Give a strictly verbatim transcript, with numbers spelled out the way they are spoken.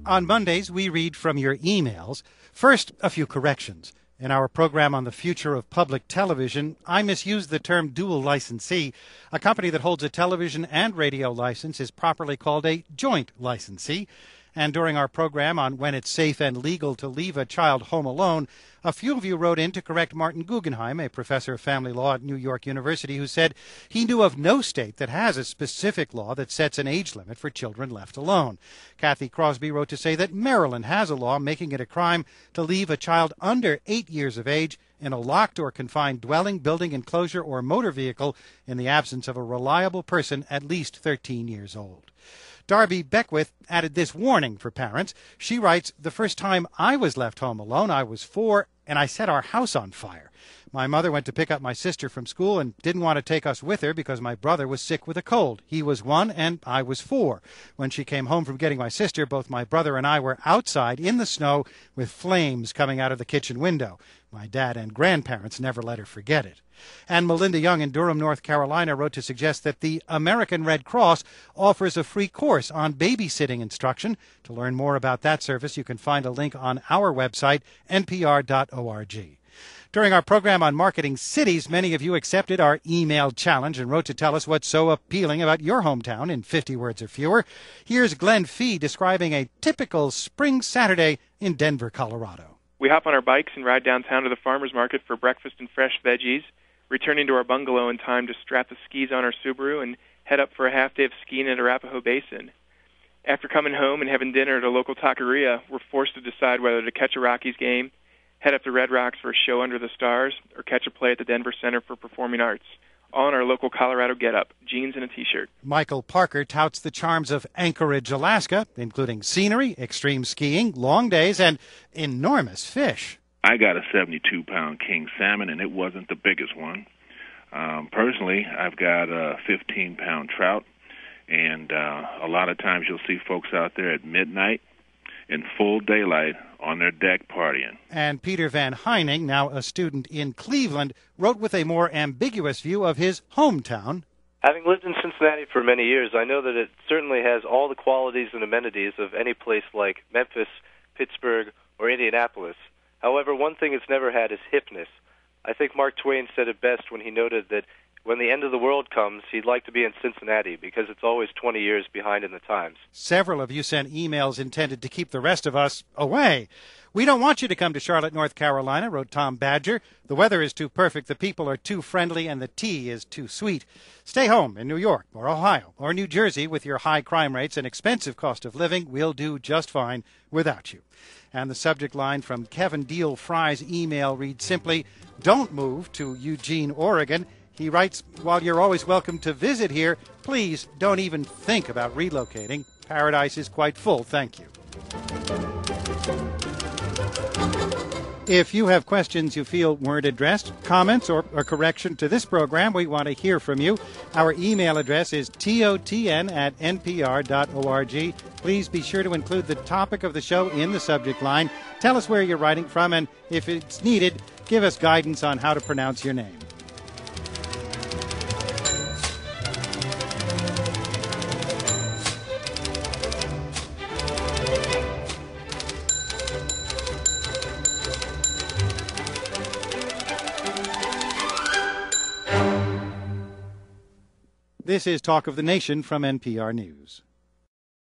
On Mondays, we read from your emails. First, a few corrections. In our program on the future of public television, I misused the term dual licensee. A company that holds a television and radio license is properly called a joint licensee. And during our program on when it's safe and legal to leave a child home alone, a few of you wrote in to correct Martin Guggenheim, a professor of family law at New York University, who said he knew of no state that has a specific law that sets an age limit for children left alone. Kathy Crosby wrote to say that Maryland has a law making it a crime to leave a child under eight years of age in a locked or confined dwelling, building, enclosure, or motor vehicle in the absence of a reliable person at least thirteen years old. Darby Beckwith added this warning for parents. She writes, "The first time I was left home alone, I was four, and I set our house on fire. My mother went to pick up my sister from school and didn't want to take us with her because my brother was sick with a cold. He was one and I was four. When she came home from getting my sister, both my brother and I were outside in the snow with flames coming out of the kitchen window. My dad and grandparents never let her forget it." And Melinda Young in Durham, North Carolina, wrote to suggest that the American Red Cross offers a free course on babysitting instruction. To learn more about that service, you can find a link on our website, N P R dot org. During our program on marketing cities, many of you accepted our email challenge and wrote to tell us what's so appealing about your hometown in fifty words or fewer. Here's Glenn Fee describing a typical spring Saturday in Denver, Colorado. We hop on our bikes and ride downtown to the farmer's market for breakfast and fresh veggies, returning to our bungalow in time to strap the skis on our Subaru and head up for a half day of skiing at Arapahoe Basin. After coming home and having dinner at a local taqueria, we're forced to decide whether to catch a Rockies game, head up to Red Rocks for a show under the stars, or catch a play at the Denver Center for Performing Arts. All in our local Colorado getup, jeans and a T-shirt. Michael Parker touts the charms of Anchorage, Alaska, including scenery, extreme skiing, long days, and enormous fish. I got a seventy-two pound king salmon, and it wasn't the biggest one. Um, personally, I've got a fifteen pound trout, and uh, a lot of times you'll see folks out there at midnight in full daylight on their deck partying. And Peter Van Heining, now a student in Cleveland, wrote with a more ambiguous view of his hometown. Having lived in Cincinnati for many years, I know that it certainly has all the qualities and amenities of any place like Memphis, Pittsburgh, or Indianapolis. However, one thing it's never had is hipness. I think Mark Twain said it best when he noted that when the end of the world comes, he'd like to be in Cincinnati because it's always twenty years behind in the times. Several of you sent emails intended to keep the rest of us away. "We don't want you to come to Charlotte, North Carolina," wrote Tom Badger. "The weather is too perfect, the people are too friendly, and the tea is too sweet. Stay home in New York or Ohio or New Jersey with your high crime rates and expensive cost of living. We'll do just fine without you." And the subject line from Kevin Deal Fry's email reads simply, "Don't move to Eugene, Oregon." He writes, "While you're always welcome to visit here, please don't even think about relocating. Paradise is quite full, thank you." If you have questions you feel weren't addressed, comments, or a correction to this program, we want to hear from you. Our email address is totn at n p r dot org. Please be sure to include the topic of the show in the subject line. Tell us where you're writing from, and if it's needed, give us guidance on how to pronounce your name. This is Talk of the Nation from N P R News.